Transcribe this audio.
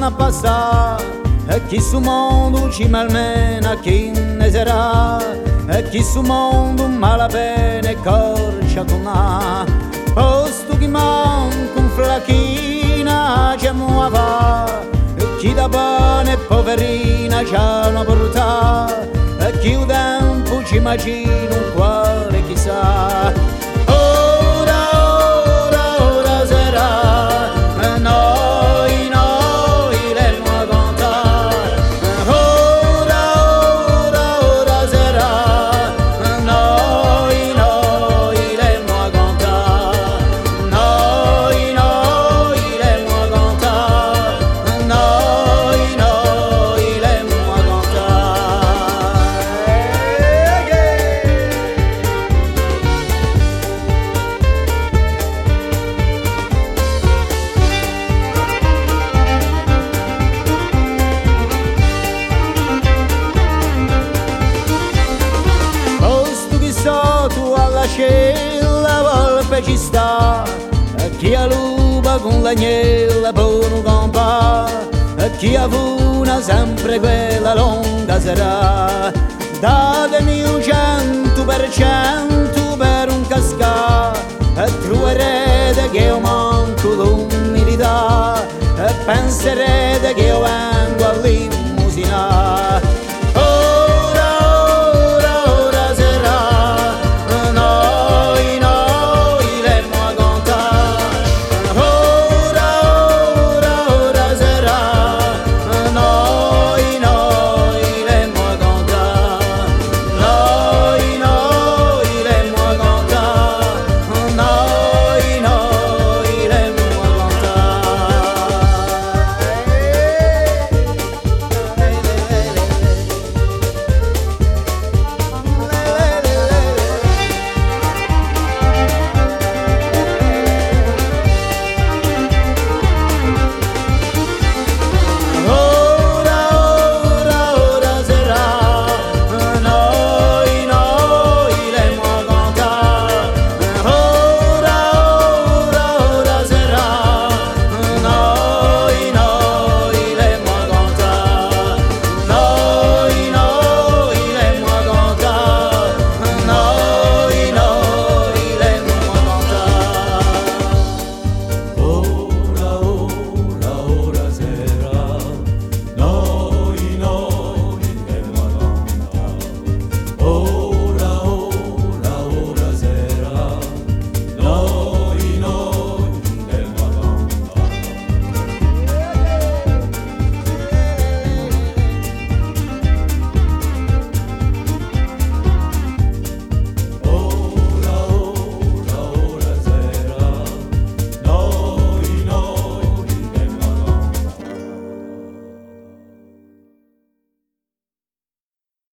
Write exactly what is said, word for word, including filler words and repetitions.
a passare, e chi su mondo ci malmena, chi ne sarà, e chi su mondo malapena corcia con ha. Posto chi manca un flachina c'è mua va, e chi da pane poverina c'ha una portà, e chi un tempo ci immagina un quale chissà. La volpe ci sta, e chi a lupa con l'agnella buono campa, e chi a vuna sempre quella lunga sarà. Datemi un cento per cento per un cascà, e troverete che io manco l'umilità, e penserete che io